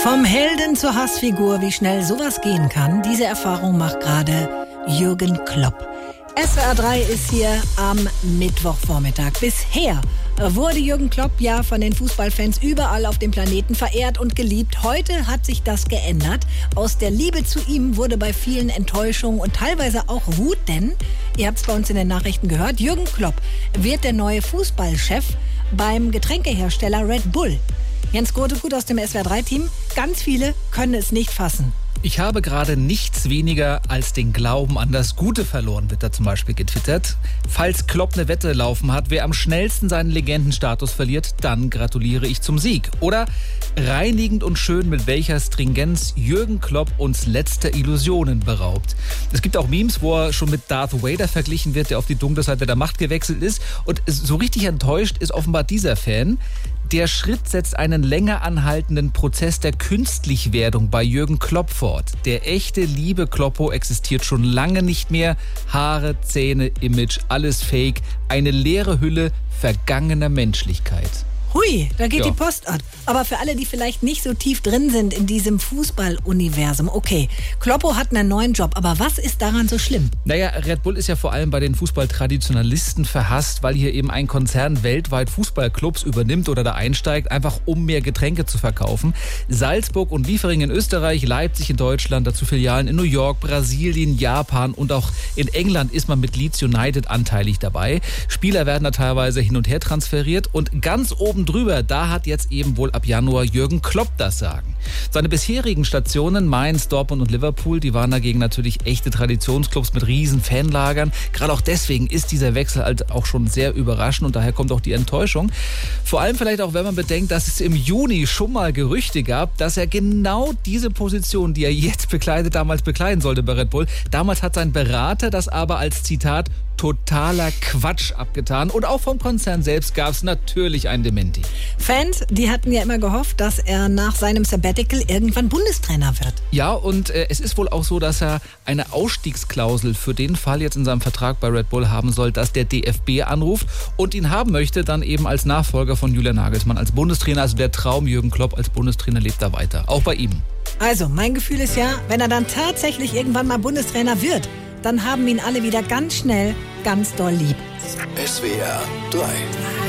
Vom Helden zur Hassfigur, wie schnell sowas gehen kann, diese Erfahrung macht gerade Jürgen Klopp. SWR 3 ist hier am Mittwochvormittag. Bisher wurde Jürgen Klopp ja von den Fußballfans überall auf dem Planeten verehrt und geliebt. Heute hat sich das geändert. Aus der Liebe zu ihm wurde bei vielen Enttäuschung und teilweise auch Wut, denn, ihr habt es bei uns in den Nachrichten gehört, Jürgen Klopp wird der neue Fußballchef beim Getränkehersteller Red Bull. Jens Grotegut aus dem SWR 3-Team. Ganz viele können es nicht fassen. Ich habe gerade nichts weniger als den Glauben an das Gute verloren, wird da zum Beispiel getwittert. Falls Klopp eine Wette laufen hat, wer am schnellsten seinen Legendenstatus verliert, dann gratuliere ich zum Sieg. Oder reinigend und schön, mit welcher Stringenz Jürgen Klopp uns letzter Illusionen beraubt. Es gibt auch Memes, wo er schon mit Darth Vader verglichen wird, der auf die dunkle Seite der Macht gewechselt ist. Und so richtig enttäuscht ist offenbar dieser Fan. Der Schritt setzt einen länger anhaltenden Prozess der Künstlichwerdung bei Jürgen Klopp fort. Der echte liebe Kloppo existiert schon lange nicht mehr. Haare, Zähne, Image, alles Fake. Eine leere Hülle vergangener Menschlichkeit. Hui, da geht die Post ab. Aber für alle, die vielleicht nicht so tief drin sind in diesem Fußballuniversum, okay, Kloppo hat einen neuen Job, aber was ist daran so schlimm? Naja, Red Bull ist ja vor allem bei den Fußballtraditionalisten verhasst, weil hier eben ein Konzern weltweit Fußballclubs übernimmt oder da einsteigt, einfach um mehr Getränke zu verkaufen. Salzburg und Liefering in Österreich, Leipzig in Deutschland, dazu Filialen in New York, Brasilien, Japan und auch in England ist man mit Leeds United anteilig dabei. Spieler werden da teilweise hin und her transferiert und ganz oben drüber, da hat jetzt eben wohl ab Januar Jürgen Klopp das Sagen. Seine bisherigen Stationen, Mainz, Dortmund und Liverpool, die waren dagegen natürlich echte Traditionsclubs mit riesen Fanlagern. Gerade auch deswegen ist dieser Wechsel halt auch schon sehr überraschend und daher kommt auch die Enttäuschung. Vor allem vielleicht auch, wenn man bedenkt, dass es im Juni schon mal Gerüchte gab, dass er genau diese Position, die er jetzt bekleidet, damals bekleiden sollte bei Red Bull. Damals hat sein Berater das aber als Zitat totaler Quatsch abgetan. Und auch vom Konzern selbst gab es natürlich ein Dementi. Fans, die hatten ja immer gehofft, dass er nach seinem Sabbatical irgendwann Bundestrainer wird. Ja, und es ist wohl auch so, dass er eine Ausstiegsklausel für den Fall jetzt in seinem Vertrag bei Red Bull haben soll, dass der DFB anruft und ihn haben möchte, dann eben als Nachfolger von Julian Nagelsmann als Bundestrainer. Also der Traum Jürgen Klopp als Bundestrainer lebt da weiter. Auch bei ihm. Also, mein Gefühl ist ja, wenn er dann tatsächlich irgendwann mal Bundestrainer wird, dann haben ihn alle wieder ganz schnell ganz doll lieb. SWR 3